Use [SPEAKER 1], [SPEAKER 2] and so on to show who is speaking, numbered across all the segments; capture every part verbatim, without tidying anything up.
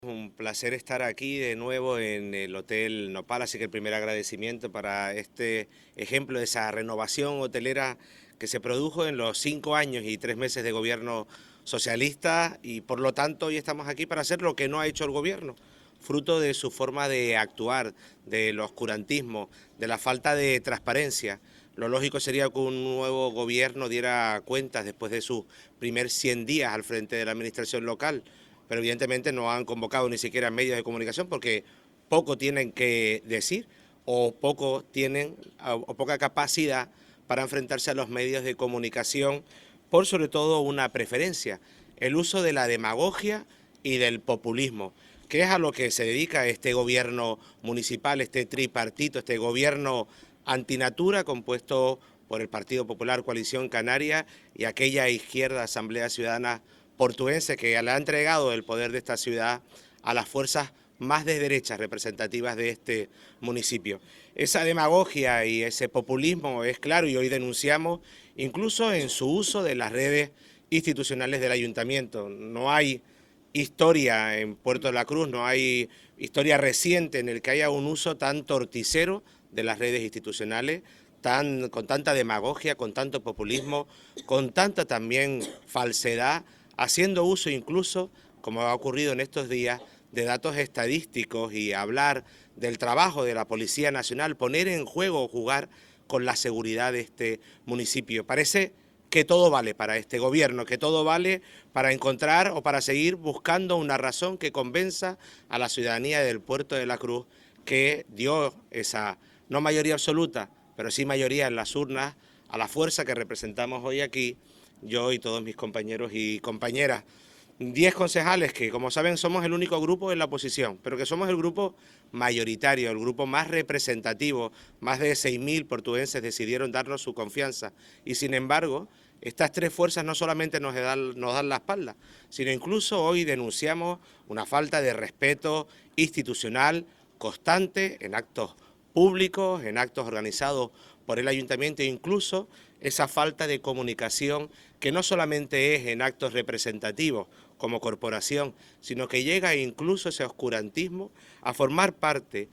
[SPEAKER 1] Un placer estar aquí de nuevo en el Hotel Nopal, así que el primer agradecimiento para este ejemplo de esa renovación hotelera que se produjo en los cinco años y tres meses de gobierno socialista y por lo tanto hoy estamos aquí para hacer lo que no ha hecho el gobierno, fruto de su forma de actuar, del oscurantismo, de la falta de transparencia. Lo lógico sería que un nuevo gobierno diera cuentas después de sus primer cien días al frente de la administración local, pero evidentemente no han convocado ni siquiera medios de comunicación porque poco tienen que decir o poco tienen o poca capacidad para enfrentarse a los medios de comunicación por sobre todo una preferencia, el uso de la demagogia y del populismo, que es a lo que se dedica este gobierno municipal, este tripartito, este gobierno antinatura compuesto por el Partido Popular Coalición Canaria y aquella izquierda Asamblea Ciudadana portuense que le ha entregado el poder de esta ciudad a las fuerzas más de derecha representativas de este municipio. Esa demagogia y ese populismo es claro y hoy denunciamos incluso en su uso de las redes institucionales del ayuntamiento. No hay historia en Puerto de la Cruz, no hay historia reciente en el que haya un uso tan torticero de las redes institucionales, tan, con tanta demagogia, con tanto populismo, con tanta también falsedad, haciendo uso incluso, como ha ocurrido en estos días, de datos estadísticos y hablar del trabajo de la Policía Nacional, poner en juego o jugar con la seguridad de este municipio. Parece que todo vale para este gobierno, que todo vale para encontrar o para seguir buscando una razón que convenza a la ciudadanía del Puerto de la Cruz que dio esa, no mayoría absoluta, pero sí mayoría en las urnas, a la fuerza que representamos hoy aquí, yo y todos mis compañeros y compañeras. Diez concejales que, como saben, somos el único grupo en la oposición, pero que somos el grupo mayoritario, el grupo más representativo. Más de seis mil portugueses decidieron darnos su confianza y, sin embargo, estas tres fuerzas no solamente nos dan, nos dan la espalda, sino incluso hoy denunciamos una falta de respeto institucional constante en actos públicos, en actos organizados por el ayuntamiento e incluso esa falta de comunicación que no solamente es en actos representativos como corporación, sino que llega incluso ese oscurantismo a formar parte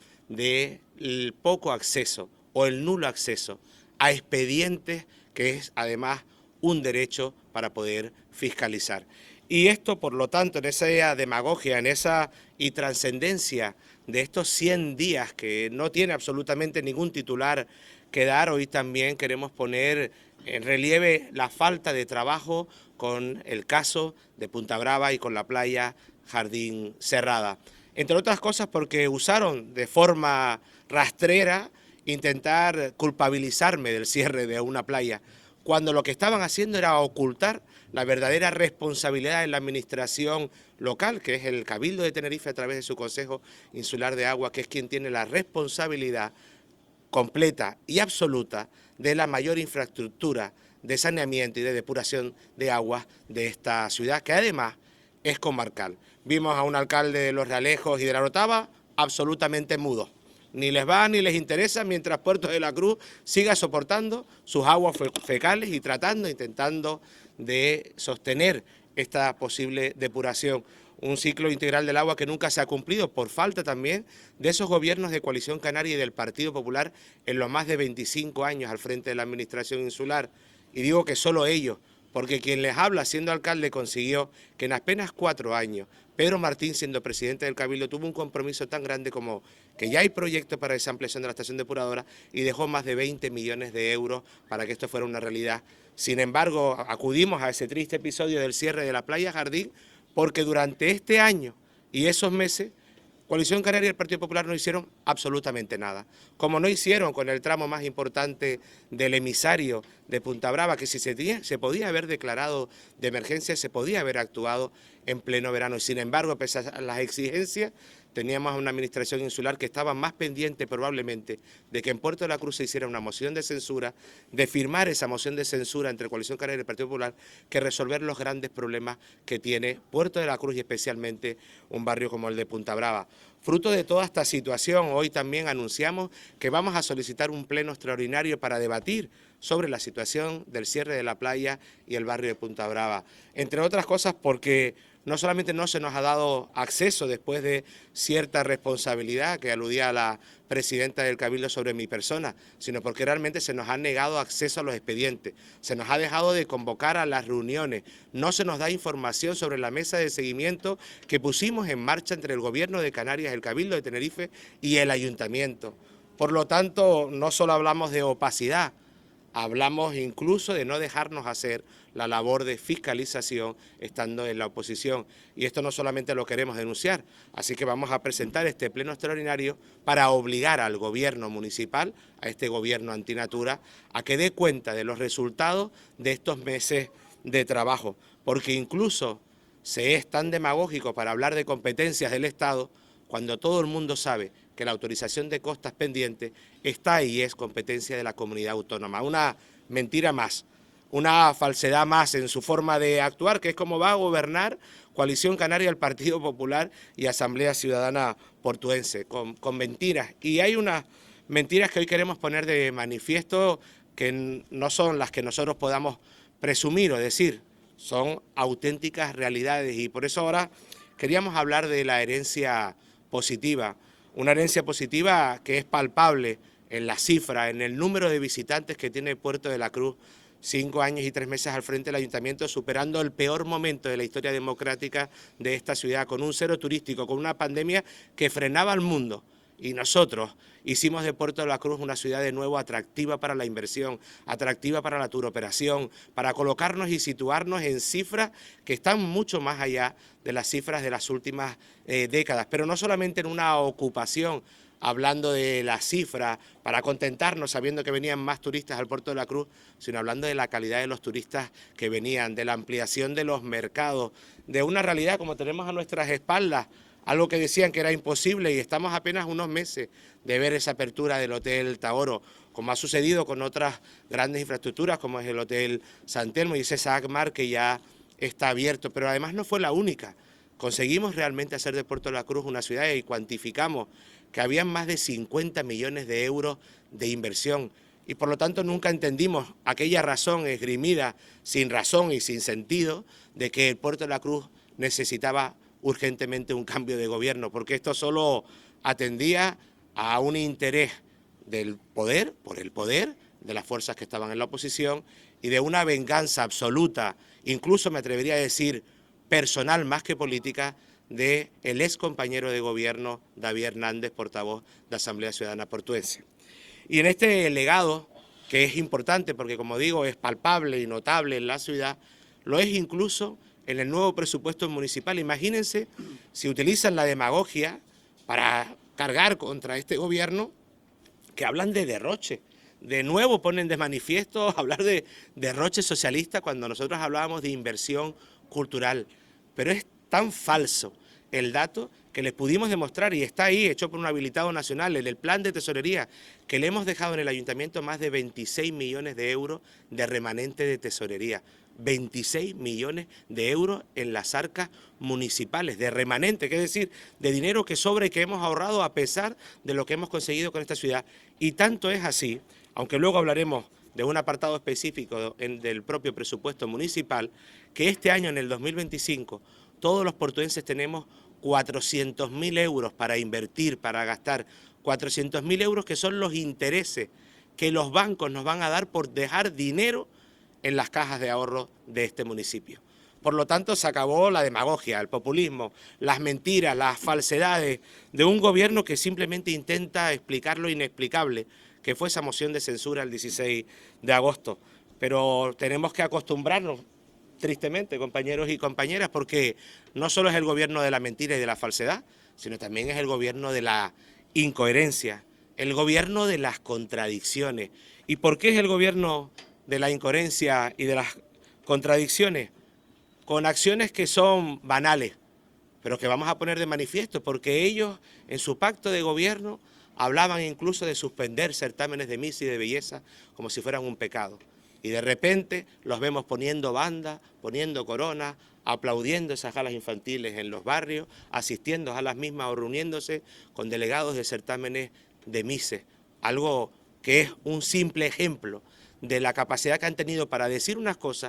[SPEAKER 1] del poco acceso o el nulo acceso a expedientes que es además un derecho para poder fiscalizar. Y esto, por lo tanto, en esa demagogia, en esa y trascendencia de estos cien días que no tiene absolutamente ningún titular que dar, hoy también queremos poner en relieve la falta de trabajo con el caso de Punta Brava y con la playa Jardín Cerrada. Entre otras cosas porque usaron de forma rastrera intentar culpabilizarme del cierre de una playa, cuando lo que estaban haciendo era ocultar la verdadera responsabilidad en la administración local, que es el Cabildo de Tenerife a través de su Consejo Insular de Agua, que es quien tiene la responsabilidad completa y absoluta de la mayor infraestructura de saneamiento y de depuración de aguas de esta ciudad, que además es comarcal. Vimos a un alcalde de Los Realejos y de la Orotava absolutamente mudo. Ni les va ni les interesa mientras Puerto de la Cruz siga soportando sus aguas fecales y tratando, intentando de sostener esta posible depuración. Un ciclo integral del agua que nunca se ha cumplido por falta también de esos gobiernos de Coalición Canaria y del Partido Popular en los más de veinticinco años al frente de la administración insular. Y digo que solo ellos, porque quien les habla siendo alcalde consiguió que en apenas cuatro años Pedro Martín, siendo presidente del Cabildo, tuvo un compromiso tan grande como que ya hay proyectos para esa ampliación de la estación depuradora y dejó más de veinte millones de euros para que esto fuera una realidad. Sin embargo, acudimos a ese triste episodio del cierre de la playa Jardín porque durante este año y esos meses Coalición Canaria y el Partido Popular no hicieron absolutamente nada, como no hicieron con el tramo más importante del emisario de Punta Brava, que si se, tenía, se podía haber declarado de emergencia, se podía haber actuado en pleno verano. Y sin embargo, pese a las exigencias, teníamos una administración insular que estaba más pendiente probablemente de que en Puerto de la Cruz se hiciera una moción de censura, de firmar esa moción de censura entre Coalición Canaria y el Partido Popular, que resolver los grandes problemas que tiene Puerto de la Cruz y especialmente un barrio como el de Punta Brava. Fruto de toda esta situación, hoy también anunciamos que vamos a solicitar un pleno extraordinario para debatir sobre la situación del cierre de la playa y el barrio de Punta Brava. Entre otras cosas porque no solamente no se nos ha dado acceso después de cierta responsabilidad que aludía a la presidenta del Cabildo sobre mi persona, sino porque realmente se nos ha negado acceso a los expedientes, se nos ha dejado de convocar a las reuniones, no se nos da información sobre la mesa de seguimiento que pusimos en marcha entre el Gobierno de Canarias, el Cabildo de Tenerife y el Ayuntamiento. Por lo tanto, no solo hablamos de opacidad, hablamos incluso de no dejarnos hacer la labor de fiscalización estando en la oposición. Y esto no solamente lo queremos denunciar, así que vamos a presentar este pleno extraordinario para obligar al gobierno municipal, a este gobierno antinatura, a que dé cuenta de los resultados de estos meses de trabajo. Porque incluso se es tan demagógico para hablar de competencias del Estado cuando todo el mundo sabe que la autorización de costas pendientes está y es competencia de la comunidad autónoma. Una mentira más, una falsedad más en su forma de actuar, que es como va a gobernar Coalición Canaria, el Partido Popular y Asamblea Ciudadana Portuense, con, con mentiras. Y hay unas mentiras que hoy queremos poner de manifiesto que no son las que nosotros podamos presumir o decir, son auténticas realidades, y por eso ahora queríamos hablar de la herencia positiva, una herencia positiva que es palpable en la cifra, en el número de visitantes que tiene Puerto de la Cruz, cinco años y tres meses al frente del Ayuntamiento, superando el peor momento de la historia democrática de esta ciudad, con un cero turístico, con una pandemia que frenaba al mundo. Y nosotros hicimos de Puerto de la Cruz una ciudad de nuevo atractiva para la inversión, atractiva para la turoperación, para colocarnos y situarnos en cifras que están mucho más allá de las cifras de las últimas eh, décadas. Pero no solamente en una ocupación, hablando de las cifras, para contentarnos sabiendo que venían más turistas al Puerto de la Cruz, sino hablando de la calidad de los turistas que venían, de la ampliación de los mercados, de una realidad como tenemos a nuestras espaldas, algo que decían que era imposible, y estamos apenas unos meses de ver esa apertura del Hotel Taoro, como ha sucedido con otras grandes infraestructuras como es el Hotel San Telmo y ese SACMAR que ya está abierto, pero además no fue la única. Conseguimos realmente hacer de Puerto de la Cruz una ciudad y cuantificamos que habían más de cincuenta millones de euros de inversión, y por lo tanto nunca entendimos aquella razón esgrimida sin razón y sin sentido de que el Puerto de la Cruz necesitaba urgentemente un cambio de gobierno, porque esto solo atendía a un interés del poder, por el poder, de las fuerzas que estaban en la oposición, y de una venganza absoluta, incluso me atrevería a decir personal más que política, de el ex compañero de gobierno David Hernández, portavoz de Asamblea Ciudadana Portuense. Y en este legado, que es importante porque, como digo, es palpable y notable en la ciudad, lo es incluso en el nuevo presupuesto municipal. Imagínense si utilizan la demagogia para cargar contra este gobierno, que hablan de derroche. De nuevo ponen de manifiesto hablar de derroche socialista cuando nosotros hablábamos de inversión cultural. Pero es tan falso el dato que les pudimos demostrar, y está ahí, hecho por un habilitado nacional, en el plan de tesorería, que le hemos dejado en el ayuntamiento más de veintiséis millones de euros de remanente de tesorería. veintiséis millones de euros en las arcas municipales, de remanente, que es decir, de dinero que sobra y que hemos ahorrado a pesar de lo que hemos conseguido con esta ciudad. Y tanto es así, aunque luego hablaremos de un apartado específico en, del propio presupuesto municipal, que este año, en el dos mil veinticinco, todos los portuenses tenemos cuatrocientos mil euros para invertir, para gastar, cuatrocientos mil euros que son los intereses que los bancos nos van a dar por dejar dinero en las cajas de ahorro de este municipio. Por lo tanto, se acabó la demagogia, el populismo, las mentiras, las falsedades de un gobierno que simplemente intenta explicar lo inexplicable, que fue esa moción de censura el dieciséis de agosto. Pero tenemos que acostumbrarnos, tristemente, compañeros y compañeras, porque no solo es el gobierno de la mentira y de la falsedad, sino también es el gobierno de la incoherencia, el gobierno de las contradicciones. ¿Y por qué es el gobierno de la incoherencia y de las contradicciones? Con acciones que son banales, pero que vamos a poner de manifiesto, porque ellos en su pacto de gobierno hablaban incluso de suspender certámenes de misa y de belleza como si fueran un pecado. Y de repente los vemos poniendo banda, poniendo corona, aplaudiendo esas galas infantiles en los barrios, asistiendo a las mismas o reuniéndose con delegados de certámenes de mises, algo que es un simple ejemplo de la capacidad que han tenido para decir unas cosas,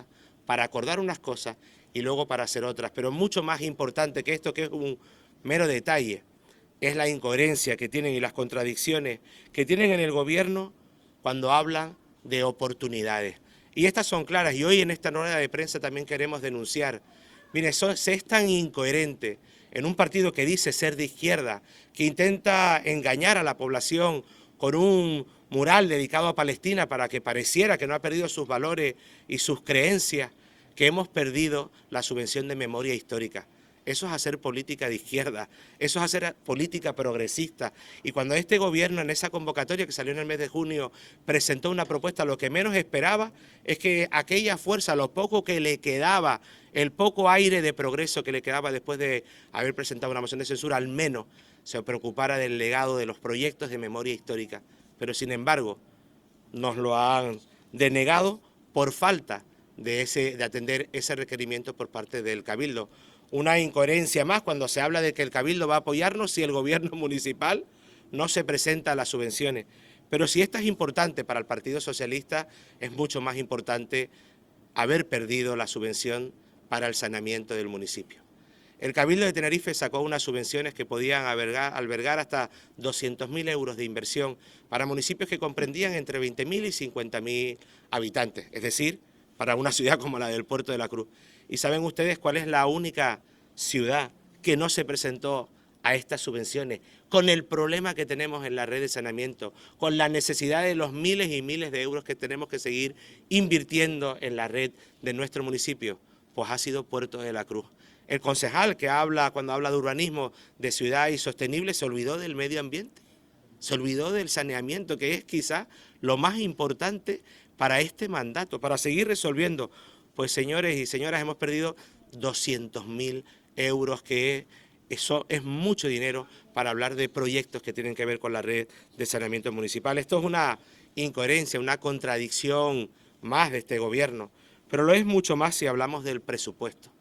[SPEAKER 1] para acordar unas cosas y luego para hacer otras. Pero mucho más importante que esto, que es un mero detalle, es la incoherencia que tienen y las contradicciones que tienen en el gobierno cuando hablan de oportunidades. Y estas son claras, y hoy en esta rueda de prensa también queremos denunciar. Mire, eso, se es tan incoherente en un partido que dice ser de izquierda, que intenta engañar a la población con un mural dedicado a Palestina para que pareciera que no ha perdido sus valores y sus creencias, que hemos perdido la subvención de memoria histórica. Eso es hacer política de izquierda, eso es hacer política progresista. Y cuando este gobierno en esa convocatoria que salió en el mes de junio presentó una propuesta, lo que menos esperaba es que aquella fuerza, lo poco que le quedaba, el poco aire de progreso que le quedaba después de haber presentado una moción de censura, al menos se preocupara del legado de los proyectos de memoria histórica. Pero sin embargo, nos lo han denegado por falta de, ese, de atender ese requerimiento por parte del Cabildo. Una incoherencia más cuando se habla de que el Cabildo va a apoyarnos si el gobierno municipal no se presenta a las subvenciones. Pero si esta es importante para el Partido Socialista, es mucho más importante haber perdido la subvención para el saneamiento del municipio. El Cabildo de Tenerife sacó unas subvenciones que podían albergar, albergar hasta doscientos mil euros de inversión para municipios que comprendían entre veinte mil y cincuenta mil habitantes, es decir, para una ciudad como la del Puerto de la Cruz. ¿Y saben ustedes cuál es la única ciudad que no se presentó a estas subvenciones? Con el problema que tenemos en la red de saneamiento, con la necesidad de los miles y miles de euros que tenemos que seguir invirtiendo en la red de nuestro municipio, pues ha sido Puerto de la Cruz. El concejal que habla, cuando habla de urbanismo, de ciudad y sostenible, se olvidó del medio ambiente, se olvidó del saneamiento, que es quizás lo más importante para este mandato, para seguir resolviendo. Pues señores y señoras, hemos perdido doscientos mil euros, que eso es mucho dinero para hablar de proyectos que tienen que ver con la red de saneamiento municipal. Esto es una incoherencia, una contradicción más de este gobierno, pero lo es mucho más si hablamos del presupuesto.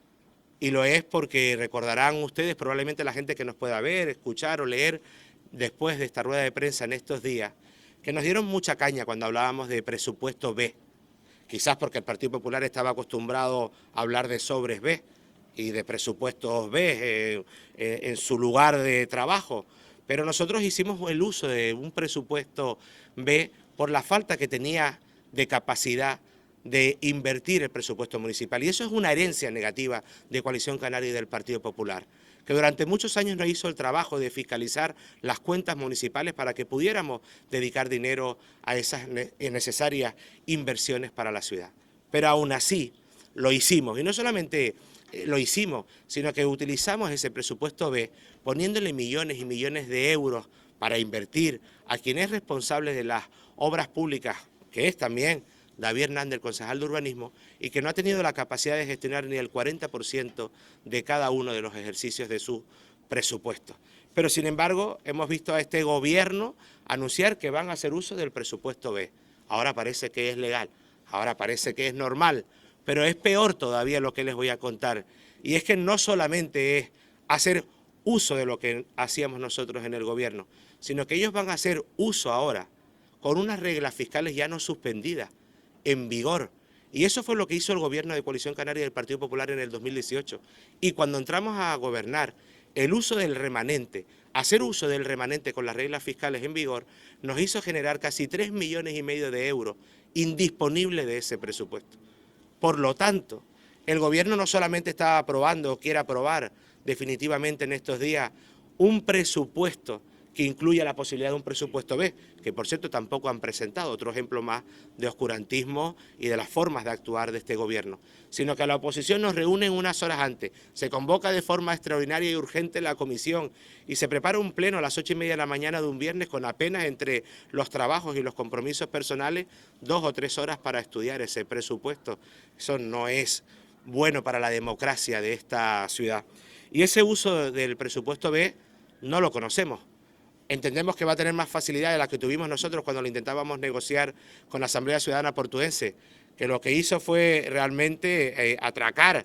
[SPEAKER 1] Y lo es porque recordarán ustedes, probablemente la gente que nos pueda ver, escuchar o leer después de esta rueda de prensa en estos días, que nos dieron mucha caña cuando hablábamos de presupuesto B. Quizás porque el Partido Popular estaba acostumbrado a hablar de sobres B y de presupuestos B eh, eh, en su lugar de trabajo. Pero nosotros hicimos el uso de un presupuesto B por la falta que tenía de capacidad de invertir el presupuesto municipal. Y eso es una herencia negativa de Coalición Canaria y del Partido Popular, que durante muchos años no hizo el trabajo de fiscalizar las cuentas municipales para que pudiéramos dedicar dinero a esas necesarias inversiones para la ciudad. Pero aún así lo hicimos, y no solamente lo hicimos, sino que utilizamos ese presupuesto B poniéndole millones y millones de euros para invertir a quien es responsable de las obras públicas, que es también David Hernández, el concejal de urbanismo, y que no ha tenido la capacidad de gestionar ni el cuarenta por ciento de cada uno de los ejercicios de su presupuesto. Pero sin embargo, hemos visto a este gobierno anunciar que van a hacer uso del presupuesto B. Ahora parece que es legal, ahora parece que es normal, pero es peor todavía lo que les voy a contar. Y es que no solamente es hacer uso de lo que hacíamos nosotros en el gobierno, sino que ellos van a hacer uso ahora con unas reglas fiscales ya no suspendidas, en vigor. Y eso fue lo que hizo el gobierno de Coalición Canaria y del Partido Popular en el dos mil dieciocho. Y cuando entramos a gobernar, el uso del remanente, hacer uso del remanente con las reglas fiscales en vigor, nos hizo generar casi tres millones y medio de euros indisponibles de ese presupuesto. Por lo tanto, el gobierno no solamente está aprobando o quiere aprobar definitivamente en estos días un presupuesto que incluya la posibilidad de un presupuesto B, que por cierto tampoco han presentado, otro ejemplo más de oscurantismo y de las formas de actuar de este gobierno, sino que la oposición nos reúne unas horas antes, se convoca de forma extraordinaria y urgente la comisión y se prepara un pleno a las ocho y media de la mañana de un viernes con apenas entre los trabajos y los compromisos personales dos o tres horas para estudiar ese presupuesto. Eso no es bueno para la democracia de esta ciudad. Y ese uso del presupuesto B no lo conocemos. Entendemos que va a tener más facilidad de la que tuvimos nosotros cuando lo intentábamos negociar con la Asamblea Ciudadana Portuense, que lo que hizo fue realmente eh, atracar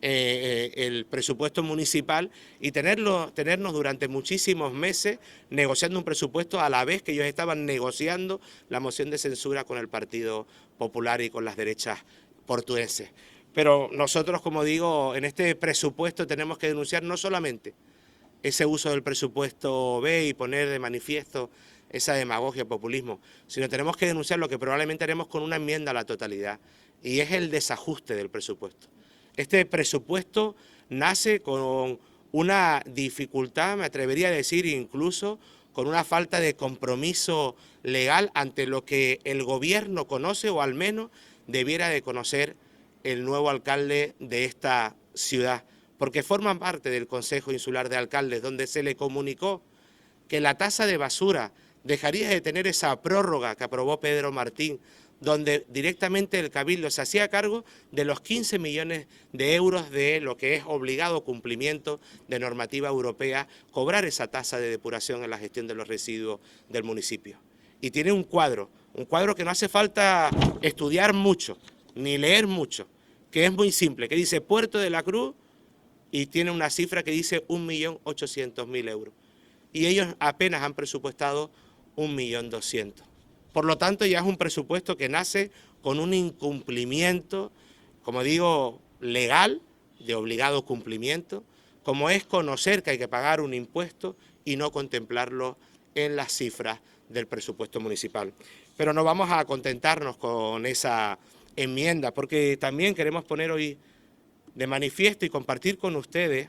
[SPEAKER 1] eh, eh, el presupuesto municipal y tenerlo, tenernos durante muchísimos meses negociando un presupuesto a la vez que ellos estaban negociando la moción de censura con el Partido Popular y con las derechas portuenses. Pero nosotros, como digo, en este presupuesto tenemos que denunciar no solamente ese uso del presupuesto B y poner de manifiesto esa demagogia, populismo, sino tenemos que denunciar lo que probablemente haremos con una enmienda a la totalidad, y es el desajuste del presupuesto. Este presupuesto nace con una dificultad, me atrevería a decir incluso, con una falta de compromiso legal ante lo que el gobierno conoce, o al menos debiera de conocer el nuevo alcalde de esta ciudad, porque forman parte del Consejo Insular de Alcaldes, donde se le comunicó que la tasa de basura dejaría de tener esa prórroga que aprobó Pedro Martín, donde directamente el Cabildo se hacía cargo de los quince millones de euros de lo que es obligado cumplimiento de normativa europea, cobrar esa tasa de depuración en la gestión de los residuos del municipio. Y tiene un cuadro, un cuadro que no hace falta estudiar mucho, ni leer mucho, que es muy simple, que dice Puerto de la Cruz y tiene una cifra que dice un millón ochocientos mil euros. Y ellos apenas han presupuestado un millón doscientos. Por lo tanto, ya es un presupuesto que nace con un incumplimiento, como digo, legal, de obligado cumplimiento, como es conocer que hay que pagar un impuesto y no contemplarlo en las cifras del presupuesto municipal. Pero no vamos a contentarnos con esa enmienda, porque también queremos poner hoy de manifiesto y compartir con ustedes,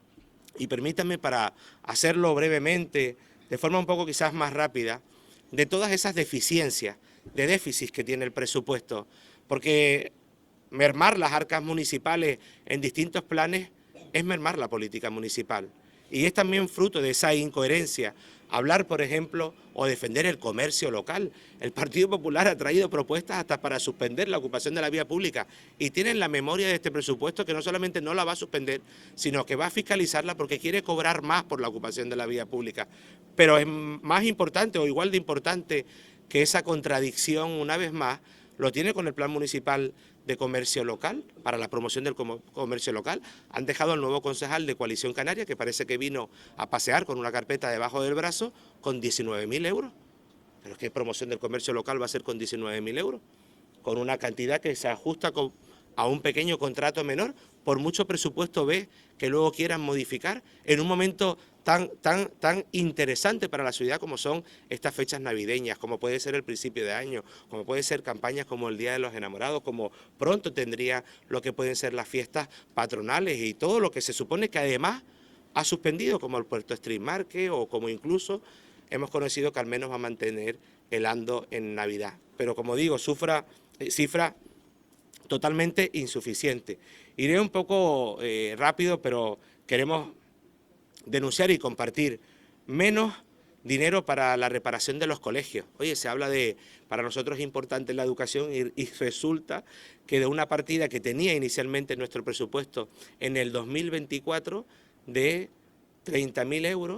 [SPEAKER 1] y permítanme para hacerlo brevemente, de forma un poco quizás más rápida, de todas esas deficiencias, de déficits que tiene el presupuesto, porque mermar las arcas municipales en distintos planes es mermar la política municipal. Y es también fruto de esa incoherencia. Hablar, por ejemplo, o defender el comercio local. El Partido Popular ha traído propuestas hasta para suspender la ocupación de la vía pública y tienen la memoria de este presupuesto que no solamente no la va a suspender, sino que va a fiscalizarla porque quiere cobrar más por la ocupación de la vía pública. Pero es más importante o igual de importante que esa contradicción, una vez más, lo tiene con el Plan Municipal de Comercio Local, para la promoción del comercio local. Han dejado al nuevo concejal de Coalición Canaria, que parece que vino a pasear con una carpeta debajo del brazo, con diecinueve mil euros. ¿Pero qué promoción del comercio local va a ser con diecinueve mil euros? Con una cantidad que se ajusta con, a un pequeño contrato menor, por mucho presupuesto B que luego quieran modificar, en un momento tan, tan, tan interesante para la ciudad como son estas fechas navideñas, como puede ser el principio de año, como puede ser campañas como el Día de los Enamorados, como pronto tendría lo que pueden ser las fiestas patronales y todo lo que se supone que además ha suspendido, como el Puerto Street Market o como incluso hemos conocido que al menos va a mantener el ando en Navidad. Pero como digo, sufra, eh, cifra totalmente insuficiente. Iré un poco eh, rápido, pero queremos denunciar y compartir menos dinero para la reparación de los colegios. Oye, se habla de, para nosotros es importante la educación y, y resulta que de una partida que tenía inicialmente nuestro presupuesto en el dos mil veinticuatro de treinta mil euros,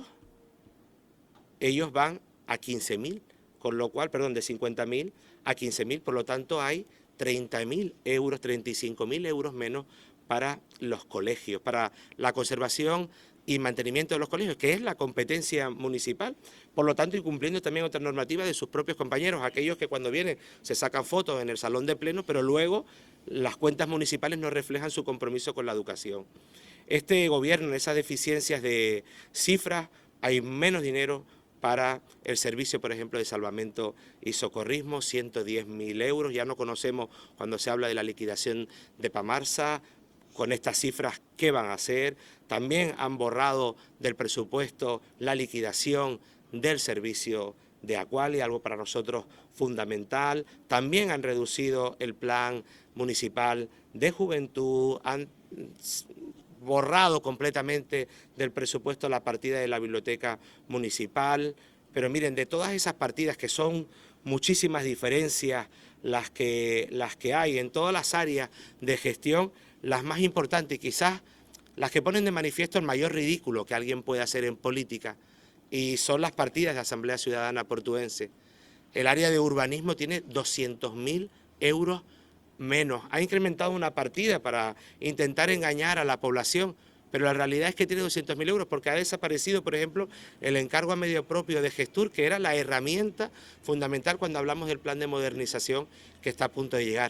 [SPEAKER 1] ellos van a quince mil, con lo cual, perdón, de cincuenta mil a quince mil, por lo tanto hay treinta mil euros, treinta y cinco mil euros menos para los colegios, para la conservación y mantenimiento de los colegios, que es la competencia municipal, por lo tanto, y cumpliendo también otras normativas de sus propios compañeros, aquellos que cuando vienen se sacan fotos en el salón de pleno, pero luego las cuentas municipales no reflejan su compromiso con la educación. Este gobierno, en esas deficiencias de cifras, hay menos dinero para el servicio, por ejemplo, de salvamento y socorrismo, ciento diez mil euros, ya no conocemos cuando se habla de la liquidación de Pamarsa, con estas cifras, ¿qué van a hacer? También han borrado del presupuesto la liquidación del servicio de Aqualia, algo para nosotros fundamental. También han reducido el plan municipal de juventud, han borrado completamente del presupuesto la partida de la biblioteca municipal. Pero miren, de todas esas partidas, que son muchísimas diferencias las que, las que hay en todas las áreas de gestión, las más importantes y quizás las que ponen de manifiesto el mayor ridículo que alguien puede hacer en política, y son las partidas de Asamblea Ciudadana Portuense. El área de urbanismo tiene doscientos mil euros menos. Ha incrementado una partida para intentar engañar a la población, pero la realidad es que tiene doscientos mil euros porque ha desaparecido, por ejemplo, el encargo a medio propio de Gestur, que era la herramienta fundamental cuando hablamos del plan de modernización que está a punto de llegar.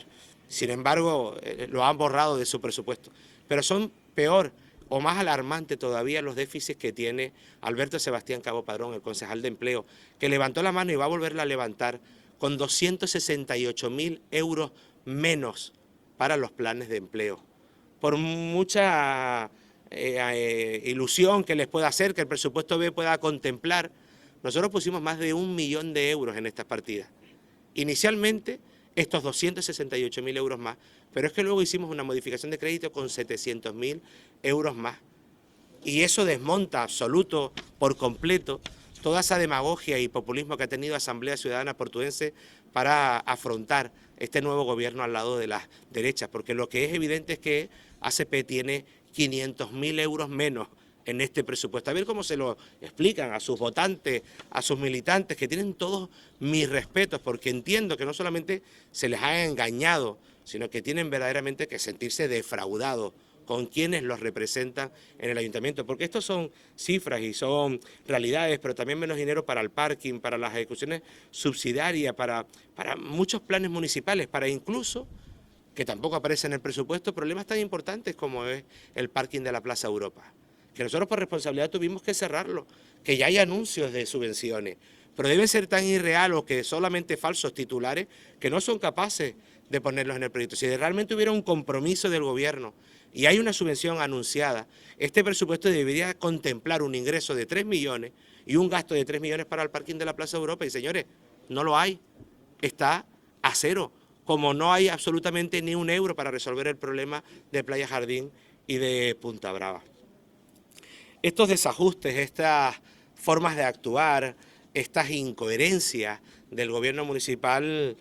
[SPEAKER 1] Sin embargo, eh, lo han borrado de su presupuesto. Pero son peor o más alarmante todavía los déficits que tiene Alberto Sebastián Cabo Padrón, el concejal de Empleo, que levantó la mano y va a volverla a levantar con doscientos sesenta y ocho mil euros menos para los planes de empleo. Por mucha eh, eh, ilusión que les pueda hacer, que el presupuesto B pueda contemplar, nosotros pusimos más de un millón de euros en estas partidas. Inicialmente, estos doscientos sesenta y ocho mil euros más, pero es que luego hicimos una modificación de crédito con setecientos mil euros más. Y eso desmonta absoluto, por completo, toda esa demagogia y populismo que ha tenido Asamblea Ciudadana Portuense para afrontar este nuevo gobierno al lado de las derechas, porque lo que es evidente es que A C P tiene quinientos mil euros menos en este presupuesto. A ver cómo se lo explican a sus votantes, a sus militantes, que tienen todos mis respetos, porque entiendo que no solamente se les ha engañado, sino que tienen verdaderamente que sentirse defraudados con quienes los representan en el ayuntamiento, porque estos son cifras y son realidades, pero también menos dinero para el parking, para las ejecuciones subsidiarias, para, para muchos planes municipales, para incluso, que tampoco aparece en el presupuesto, problemas tan importantes como es el parking de la Plaza Europa, que nosotros por responsabilidad tuvimos que cerrarlo, que ya hay anuncios de subvenciones, pero deben ser tan irreales que solamente falsos titulares que no son capaces de ponerlos en el proyecto. Si realmente hubiera un compromiso del gobierno y hay una subvención anunciada, este presupuesto debería contemplar un ingreso de tres millones y un gasto de tres millones para el parking de la Plaza Europa. Y señores, no lo hay, está a cero, como no hay absolutamente ni un euro para resolver el problema de Playa Jardín y de Punta Brava. Estos desajustes, estas formas de actuar, estas incoherencias del gobierno municipal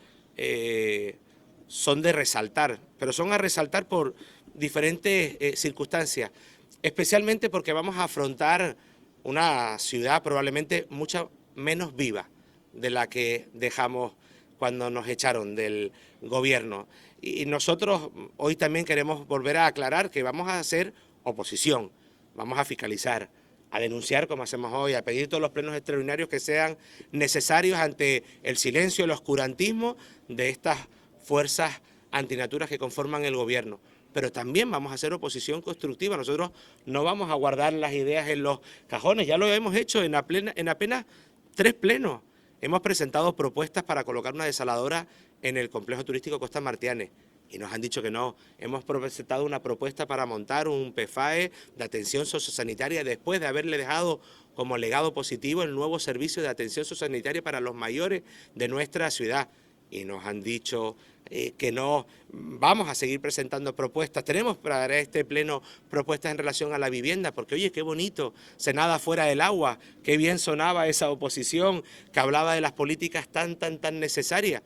[SPEAKER 1] eh, son de resaltar, pero son a resaltar por diferentes eh, circunstancias, especialmente porque vamos a afrontar una ciudad probablemente mucho menos viva de la que dejamos cuando nos echaron del gobierno. Y nosotros hoy también queremos volver a aclarar que vamos a hacer oposición, vamos a fiscalizar, a denunciar como hacemos hoy, a pedir todos los plenos extraordinarios que sean necesarios ante el silencio, el oscurantismo de estas fuerzas antinaturas que conforman el gobierno. Pero también vamos a hacer oposición constructiva, nosotros no vamos a guardar las ideas en los cajones, ya lo hemos hecho en, plena, en apenas tres plenos. Hemos presentado propuestas para colocar una desaladora en el complejo turístico Costa Martianes y nos han dicho que no. Hemos presentado una propuesta para montar un P F A E de atención sociosanitaria después de haberle dejado como legado positivo el nuevo servicio de atención sociosanitaria para los mayores de nuestra ciudad. Y nos han dicho eh, que no. Vamos a seguir presentando propuestas. Tenemos para este pleno propuestas en relación a la vivienda, porque oye, qué bonito, se nada fuera del agua, qué bien sonaba esa oposición que hablaba de las políticas tan, tan, tan necesarias.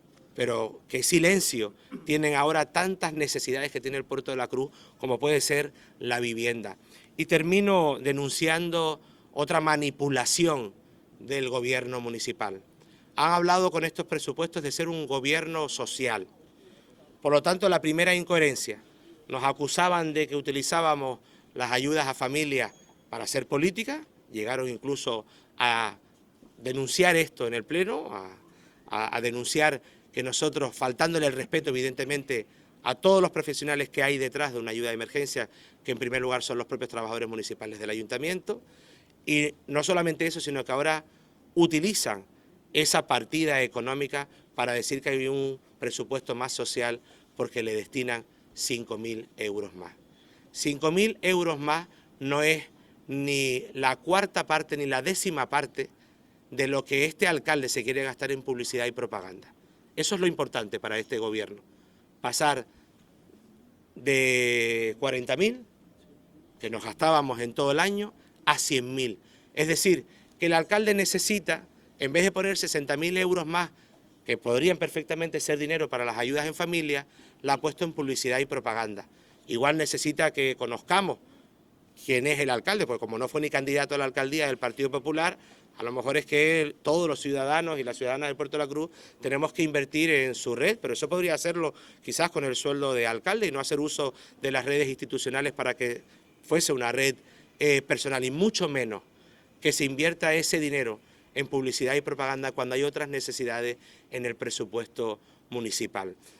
[SPEAKER 1] Pero qué silencio tienen ahora tantas necesidades que tiene el Puerto de la Cruz, como puede ser la vivienda. Y termino denunciando otra manipulación del gobierno municipal. Han hablado con estos presupuestos de ser un gobierno social. Por lo tanto, la primera incoherencia, nos acusaban de que utilizábamos las ayudas a familias para hacer política, llegaron incluso a denunciar esto en el Pleno, a, a, a denunciar que nosotros, faltándole el respeto evidentemente a todos los profesionales que hay detrás de una ayuda de emergencia, que en primer lugar son los propios trabajadores municipales del ayuntamiento, y no solamente eso, sino que ahora utilizan esa partida económica para decir que hay un presupuesto más social porque le destinan cinco mil euros más. cinco mil euros más no es ni la cuarta parte ni la décima parte de lo que este alcalde se quiere gastar en publicidad y propaganda. Eso es lo importante para este gobierno, pasar de cuarenta mil, que nos gastábamos en todo el año, a cien mil. Es decir, que el alcalde necesita, en vez de poner sesenta mil euros más, que podrían perfectamente ser dinero para las ayudas en familia, la ha puesto en publicidad y propaganda. Igual necesita que conozcamos quién es el alcalde, porque como no fue ni candidato a la alcaldía del Partido Popular, a lo mejor es que todos los ciudadanos y las ciudadanas del Puerto de la Cruz tenemos que invertir en su red, pero eso podría hacerlo quizás con el sueldo de alcalde y no hacer uso de las redes institucionales para que fuese una red eh, personal, y mucho menos que se invierta ese dinero en publicidad y propaganda cuando hay otras necesidades en el presupuesto municipal.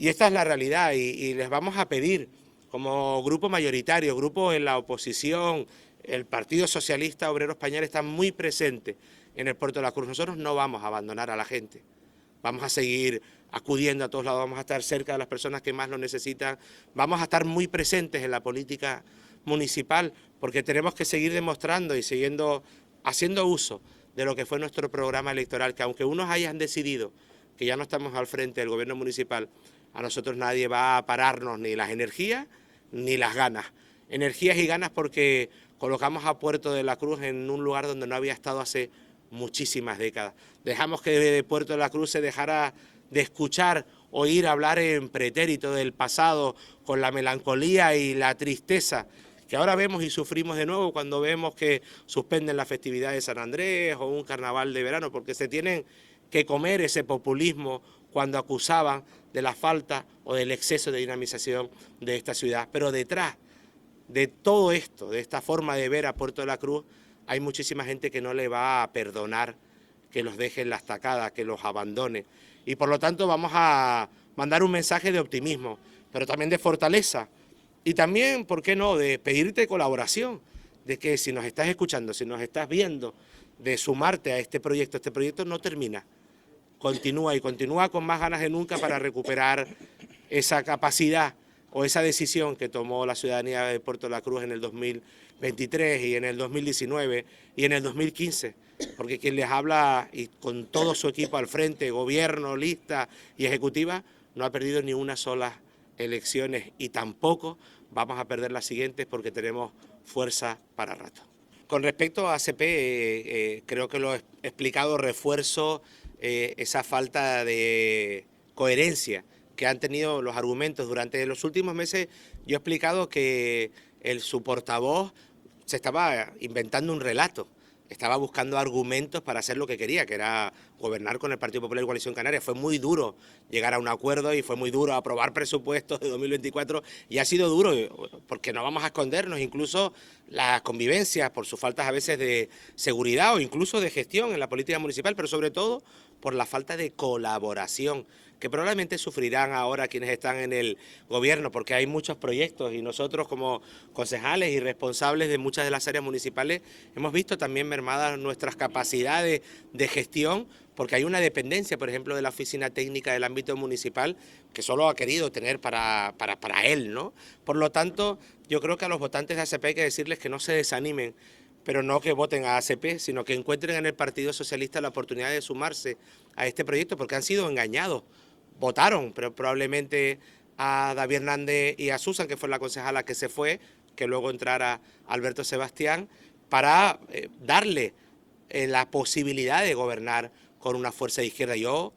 [SPEAKER 1] Y esta es la realidad y, y les vamos a pedir, como grupo mayoritario, grupo en la oposición, el Partido Socialista Obrero Español está muy presente en el Puerto de la Cruz. Nosotros no vamos a abandonar a la gente, vamos a seguir acudiendo a todos lados, vamos a estar cerca de las personas que más lo necesitan, vamos a estar muy presentes en la política municipal, porque tenemos que seguir demostrando y siguiendo haciendo uso de lo que fue nuestro programa electoral, que aunque unos hayan decidido que ya no estamos al frente del gobierno municipal, a nosotros nadie va a pararnos ni las energías ni las ganas. Energías y ganas porque colocamos a Puerto de la Cruz en un lugar donde no había estado hace muchísimas décadas. Dejamos que de Puerto de la Cruz se dejara de escuchar, oír hablar en pretérito del pasado, con la melancolía y la tristeza que ahora vemos y sufrimos de nuevo cuando vemos que suspenden la festividad de San Andrés o un carnaval de verano, porque se tienen que comer ese populismo cuando acusaban de la falta o del exceso de dinamización de esta ciudad. Pero detrás de todo esto, de esta forma de ver a Puerto de la Cruz, hay muchísima gente que no le va a perdonar que los deje en la estacada, que los abandone. Y por lo tanto vamos a mandar un mensaje de optimismo, pero también de fortaleza. Y también, ¿por qué no?, de pedirte colaboración, de que si nos estás escuchando, si nos estás viendo, de sumarte a este proyecto. Este proyecto no termina, continúa y continúa con más ganas de nunca para recuperar esa capacidad o esa decisión que tomó la ciudadanía de Puerto de la Cruz en el dos mil veintitrés y en el dos mil diecinueve y en el dos mil quince, porque quien les habla y con todo su equipo al frente, gobierno, lista y ejecutiva, no ha perdido ni una sola elecciones y tampoco vamos a perder las siguientes porque tenemos fuerza para rato. Con respecto a A C P, eh, eh, creo que lo he explicado, refuerzo eh, esa falta de coherencia que han tenido los argumentos durante los últimos meses. Yo he explicado que el, su portavoz se estaba inventando un relato, estaba buscando argumentos para hacer lo que quería, que era gobernar con el Partido Popular y Coalición Canaria. Fue muy duro llegar a un acuerdo y fue muy duro aprobar presupuestos de dos mil veinticuatro y ha sido duro porque no vamos a escondernos, incluso las convivencias por sus faltas a veces de seguridad o incluso de gestión en la política municipal, pero sobre todo por la falta de colaboración que probablemente sufrirán ahora quienes están en el gobierno, porque hay muchos proyectos y nosotros como concejales y responsables de muchas de las áreas municipales hemos visto también mermadas nuestras capacidades de gestión, porque hay una dependencia, por ejemplo, de la oficina técnica del ámbito municipal que solo ha querido tener para, para, para él, ¿no? Por lo tanto, yo creo que a los votantes de A C P hay que decirles que no se desanimen, pero no que voten a A C P, sino que encuentren en el Partido Socialista la oportunidad de sumarse a este proyecto, porque han sido engañados. Votaron, pero probablemente a David Hernández y a Susan, que fue la concejala que se fue, que luego entrara Alberto Sebastián, para eh, darle eh, la posibilidad de gobernar con una fuerza de izquierda. Yo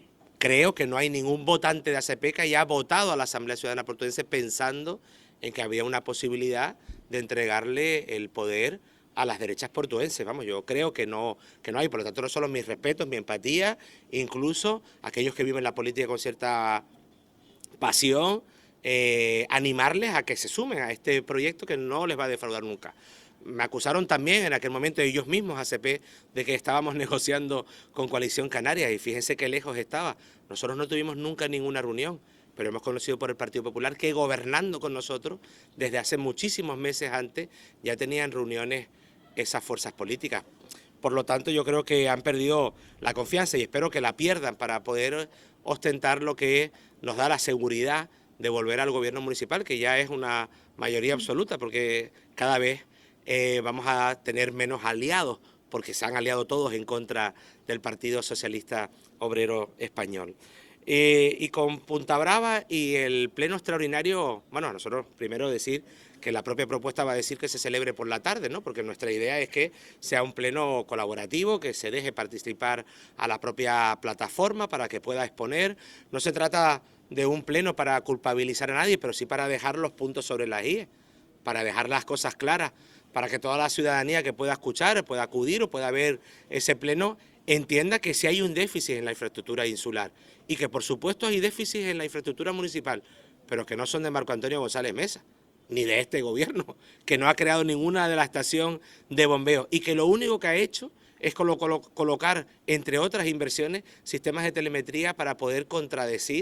[SPEAKER 1] creo que no hay ningún votante de A C P que haya votado a la Asamblea Ciudadana Portuense pensando en que había una posibilidad de entregarle el poder a las derechas portuenses. Vamos, yo creo que no, que no hay, por lo tanto no solo mis respetos, mi empatía, incluso aquellos que viven la política con cierta pasión, eh, animarles a que se sumen a este proyecto que no les va a defraudar nunca. Me acusaron también en aquel momento ellos mismos, A C P, de que estábamos negociando con Coalición Canaria y fíjense qué lejos estaba. Nosotros no tuvimos nunca ninguna reunión, pero hemos conocido por el Partido Popular que gobernando con nosotros desde hace muchísimos meses antes ya tenían reuniones esas fuerzas políticas. Por lo tanto, yo creo que han perdido la confianza y espero que la pierdan para poder ostentar lo que nos da la seguridad de volver al gobierno municipal, que ya es una mayoría absoluta, porque cada vez eh, vamos a tener menos aliados, porque se han aliado todos en contra del Partido Socialista Obrero Español. Eh, y con Punta Brava y el pleno extraordinario, bueno, nosotros primero decir que la propia propuesta va a decir que se celebre por la tarde, ¿no? Porque nuestra idea es que sea un pleno colaborativo, que se deje participar a la propia plataforma para que pueda exponer. No se trata de un pleno para culpabilizar a nadie, pero sí para dejar los puntos sobre las i, para dejar las cosas claras, para que toda la ciudadanía que pueda escuchar, pueda acudir o pueda ver ese pleno, entienda que si hay un déficit en la infraestructura insular y que por supuesto hay déficits en la infraestructura municipal, pero que no son de Marco Antonio González Mesa, ni de este gobierno, que no ha creado ninguna de la estación de bombeo y que lo único que ha hecho es colo colo colocar, entre otras inversiones, sistemas de telemetría para poder contradecir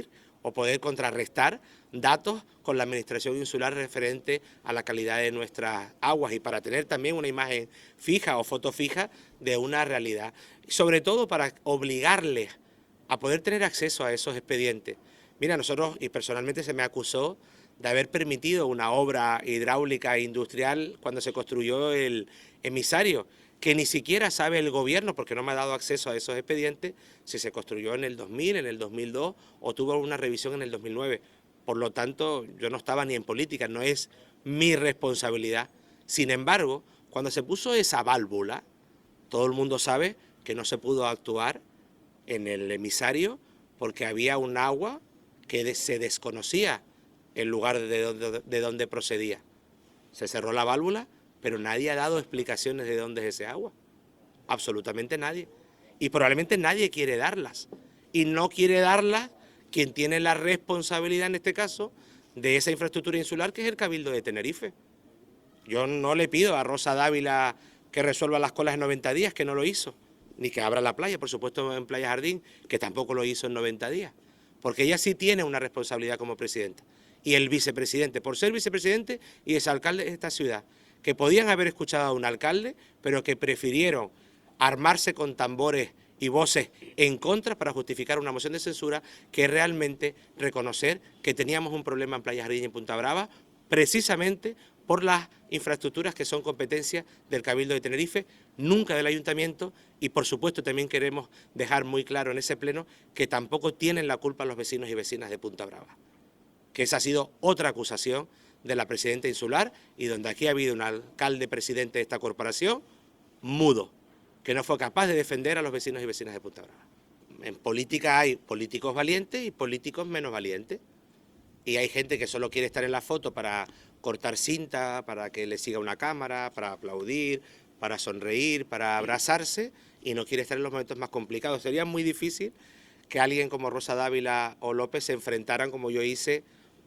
[SPEAKER 1] o poder contrarrestar datos con la administración insular referente a la calidad de nuestras aguas y para tener también una imagen fija o foto fija de una realidad. Sobre todo para obligarles a poder tener acceso a esos expedientes. Mira, nosotros, y personalmente se me acusó de haber permitido una obra hidráulica e industrial cuando se construyó el emisario, que ni siquiera sabe el gobierno, porque no me ha dado acceso a esos expedientes, si se construyó en el dos mil, en el dos mil dos o tuvo una revisión en el dos mil nueve. Por lo tanto, yo no estaba ni en política, no es mi responsabilidad. Sin embargo, cuando se puso esa válvula, todo el mundo sabe que no se pudo actuar en el emisario porque había un agua que se desconocía el lugar de donde, de donde procedía. Se cerró la válvula, pero nadie ha dado explicaciones de dónde es ese agua. Absolutamente nadie. Y probablemente nadie quiere darlas. Y no quiere darlas quien tiene la responsabilidad, en este caso, de esa infraestructura insular, que es el Cabildo de Tenerife. Yo no le pido a Rosa Dávila que resuelva las colas en noventa días, que no lo hizo. Ni que abra la playa, por supuesto en Playa Jardín, que tampoco lo hizo en noventa días. Porque ella sí tiene una responsabilidad como presidenta. Y el vicepresidente, por ser vicepresidente y exalcalde de esta ciudad, que podían haber escuchado a un alcalde, pero que prefirieron armarse con tambores y voces en contra para justificar una moción de censura, que realmente reconocer que teníamos un problema en Playa Jardín y en Punta Brava, precisamente por las infraestructuras que son competencia del Cabildo de Tenerife, nunca del Ayuntamiento, y por supuesto también queremos dejar muy claro en ese pleno que tampoco tienen la culpa los vecinos y vecinas de Punta Brava, que esa ha sido otra acusación de la presidenta insular y donde aquí ha habido un alcalde presidente de esta corporación mudo, que no fue capaz de defender a los vecinos y vecinas de Punta Brava. En política hay políticos valientes y políticos menos valientes. Y hay gente que solo quiere estar en la foto para cortar cinta, para que le siga una cámara, para aplaudir, para sonreír, para abrazarse, y no quiere estar en los momentos más complicados. Sería muy difícil que alguien como Rosa Dávila o López se enfrentaran, como yo hice,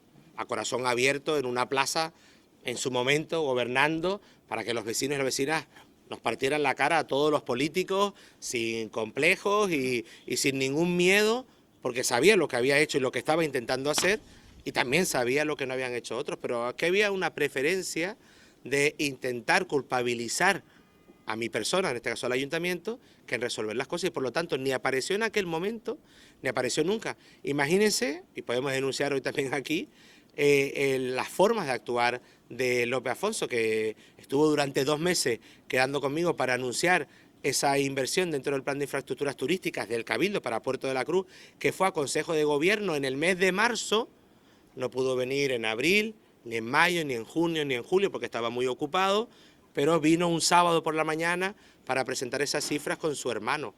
[SPEAKER 1] a corazón abierto en una plaza, en su momento, gobernando, para que los vecinos y las vecinas nos partieran la cara a todos los políticos sin complejos y, y sin ningún miedo, porque sabía lo que había hecho y lo que estaba intentando hacer, y también sabía lo que no habían hecho otros, pero aquí había una preferencia de intentar culpabilizar a mi persona, en este caso al ayuntamiento, que en resolver las cosas, y por lo tanto ni apareció en aquel momento, ni apareció nunca. Imagínense, y podemos denunciar hoy también aquí, eh, eh, las formas de actuar de López Afonso, que estuvo durante dos meses quedando conmigo para anunciar esa inversión dentro del plan de infraestructuras turísticas del Cabildo para Puerto de la Cruz, que fue a Consejo de Gobierno en el mes de marzo. No pudo venir en abril, ni en mayo, ni en junio, ni en julio, porque estaba muy ocupado, pero vino un sábado por la mañana para presentar esas cifras con su hermano.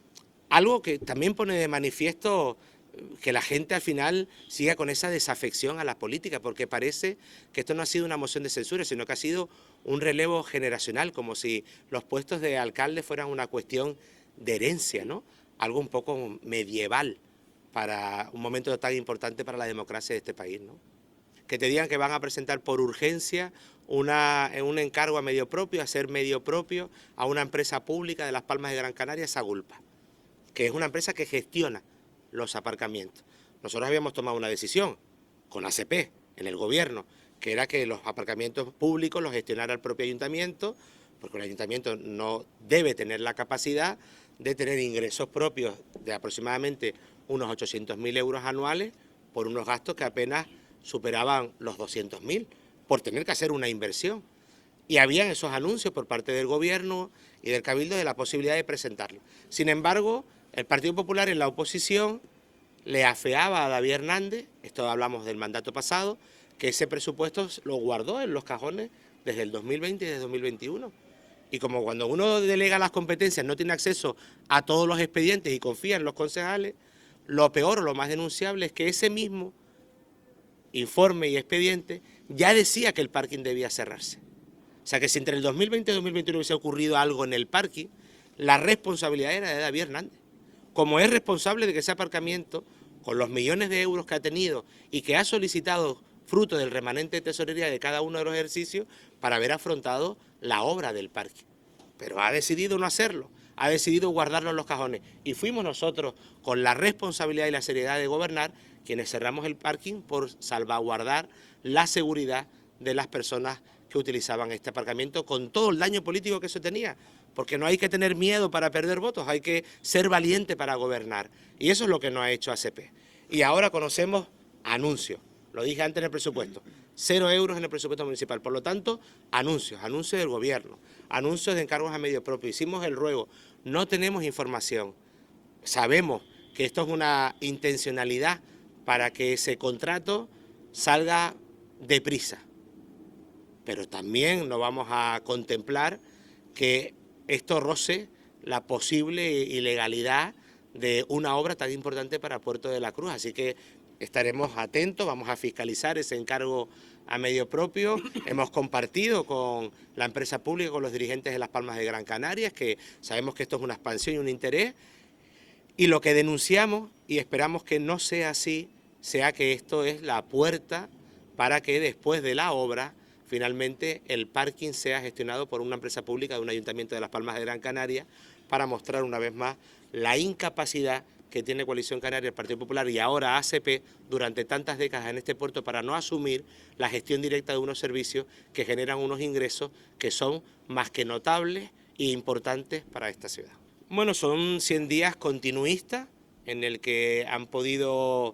[SPEAKER 1] Algo que también pone de manifiesto que la gente al final siga con esa desafección a la política, porque parece que esto no ha sido una moción de censura, sino que ha sido un relevo generacional, como si los puestos de alcalde fueran una cuestión de herencia, ¿no? Algo un poco medieval para un momento tan importante para la democracia de este país, ¿no? Que te digan que van a presentar por urgencia una, un encargo a medio propio, a ser medio propio a una empresa pública de Las Palmas de Gran Canaria, esa Agulpa, que es una empresa que gestiona los aparcamientos. Nosotros habíamos tomado una decisión con A C P en el gobierno, que era que los aparcamientos públicos los gestionara el propio ayuntamiento, porque el ayuntamiento no debe tener la capacidad de tener ingresos propios de aproximadamente unos ochocientos mil euros anuales por unos gastos que apenas superaban los doscientos mil, por tener que hacer una inversión. Y habían esos anuncios por parte del gobierno y del Cabildo de la posibilidad de presentarlo. Sin embargo, el Partido Popular en la oposición le afeaba a David Hernández, esto hablamos del mandato pasado, que ese presupuesto lo guardó en los cajones desde el dos mil veinte y desde dos mil veintiuno. Y como cuando uno delega las competencias no tiene acceso a todos los expedientes y confía en los concejales, lo peor o lo más denunciable es que ese mismo informe y expediente ya decía que el parking debía cerrarse. O sea que si entre el dos mil veinte y dos mil veintiuno hubiese ocurrido algo en el parking, la responsabilidad era de David Hernández. Como es responsable de que ese aparcamiento, con los millones de euros que ha tenido y que ha solicitado fruto del remanente de tesorería de cada uno de los ejercicios para haber afrontado la obra del parque. Pero ha decidido no hacerlo, ha decidido guardarlo en los cajones. Y fuimos nosotros, con la responsabilidad y la seriedad de gobernar, quienes cerramos el parking por salvaguardar la seguridad de las personas que utilizaban este aparcamiento, con todo el daño político que eso tenía, porque no hay que tener miedo para perder votos, hay que ser valiente para gobernar, y eso es lo que no ha hecho A C P. Y ahora conocemos anuncios, lo dije antes en el presupuesto, cero euros en el presupuesto municipal, por lo tanto, anuncios, anuncios del gobierno, anuncios de encargos a medio propio, hicimos el ruego, no tenemos información, sabemos que esto es una intencionalidad para que ese contrato salga deprisa, pero también no vamos a contemplar que esto roce la posible ilegalidad de una obra tan importante para Puerto de la Cruz. Así que estaremos atentos, vamos a fiscalizar ese encargo a medio propio. Hemos compartido con la empresa pública, con los dirigentes de Las Palmas de Gran Canaria, que sabemos que esto es una expansión y un interés. Y lo que denunciamos, y esperamos que no sea así, sea que esto es la puerta para que después de la obra finalmente el parking sea gestionado por una empresa pública de un ayuntamiento de Las Palmas de Gran Canaria, para mostrar una vez más la incapacidad que tiene Coalición Canaria, el Partido Popular y ahora A C P durante tantas décadas en este puerto para no asumir la gestión directa de unos servicios que generan unos ingresos que son más que notables e importantes para esta ciudad. Bueno, son cien días continuistas en el que han podido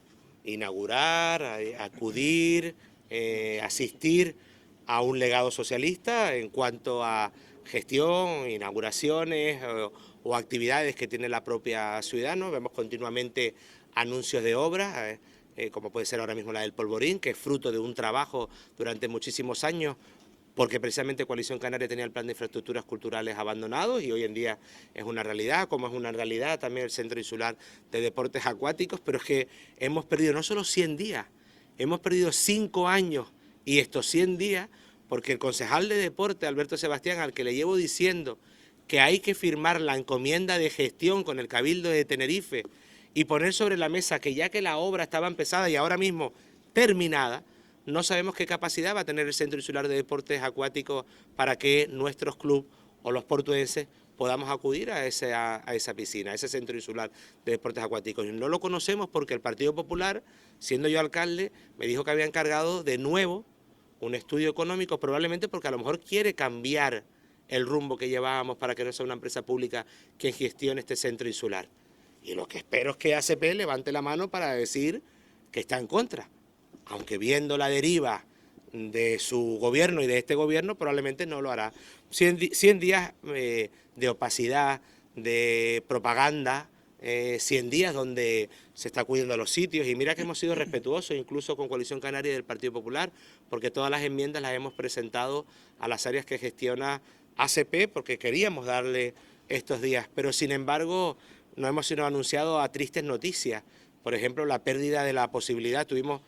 [SPEAKER 1] inaugurar, acudir, eh, asistir a un legado socialista en cuanto a gestión, inauguraciones o, o actividades que tiene la propia ciudad, ¿no? Vemos continuamente anuncios de obras, eh, eh, como puede ser ahora mismo la del Polvorín, que es fruto de un trabajo durante muchísimos años, porque precisamente Coalición Canaria tenía el plan de infraestructuras culturales abandonados y hoy en día es una realidad, como es una realidad también el Centro Insular de Deportes Acuáticos, pero es que hemos perdido no solo cien días, hemos perdido cinco años y estos cien días porque el concejal de Deporte, Alberto Sebastián, al que le llevo diciendo que hay que firmar la encomienda de gestión con el Cabildo de Tenerife y poner sobre la mesa que ya que la obra estaba empezada y ahora mismo terminada, no sabemos qué capacidad va a tener el Centro Insular de Deportes Acuáticos para que nuestros clubes o los portuenses podamos acudir a, ese, a, a esa piscina, a ese Centro Insular de Deportes Acuáticos. Y no lo conocemos porque el Partido Popular, siendo yo alcalde, me dijo que había encargado de nuevo un estudio económico, probablemente porque a lo mejor quiere cambiar el rumbo que llevábamos para que no sea una empresa pública quien gestione este centro insular. Y lo que espero es que A C P levante la mano para decir que está en contra, aunque viendo la deriva de su gobierno y de este gobierno probablemente no lo hará. cien, cien días eh, de opacidad, de propaganda, eh, cien días donde se está cuidando los sitios y mira que hemos sido respetuosos incluso con Coalición Canaria y del Partido Popular, porque todas las enmiendas las hemos presentado a las áreas que gestiona A C P porque queríamos darle estos días, pero sin embargo no hemos sido anunciados a tristes noticias. Por ejemplo, la pérdida de la posibilidad, tuvimos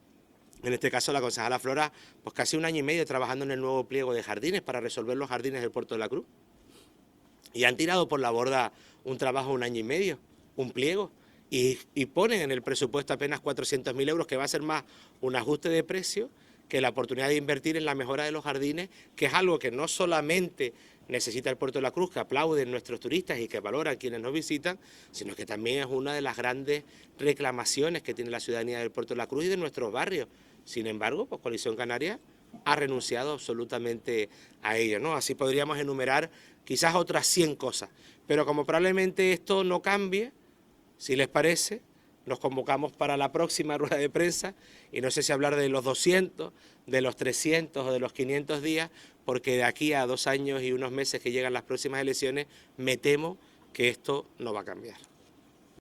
[SPEAKER 1] en este caso la concejala Flora, pues casi un año y medio trabajando en el nuevo pliego de jardines para resolver los jardines del Puerto de la Cruz. Y han tirado por la borda un trabajo de un año y medio, un pliego, y, y ponen en el presupuesto apenas cuatrocientos mil euros, que va a ser más un ajuste de precio que la oportunidad de invertir en la mejora de los jardines, que es algo que no solamente necesita el Puerto de la Cruz, que aplauden nuestros turistas y que valoran quienes nos visitan, sino que también es una de las grandes reclamaciones que tiene la ciudadanía del Puerto de la Cruz y de nuestros barrios. Sin embargo, pues Coalición Canaria ha renunciado absolutamente a ello, ¿no? Así podríamos enumerar quizás otras cien cosas, pero como probablemente esto no cambie, si les parece, nos convocamos para la próxima rueda de prensa y no sé si hablar de los doscientos, de los trescientos o de los quinientos días, porque de aquí a dos años y unos meses que llegan las próximas elecciones, me temo que esto no va a cambiar.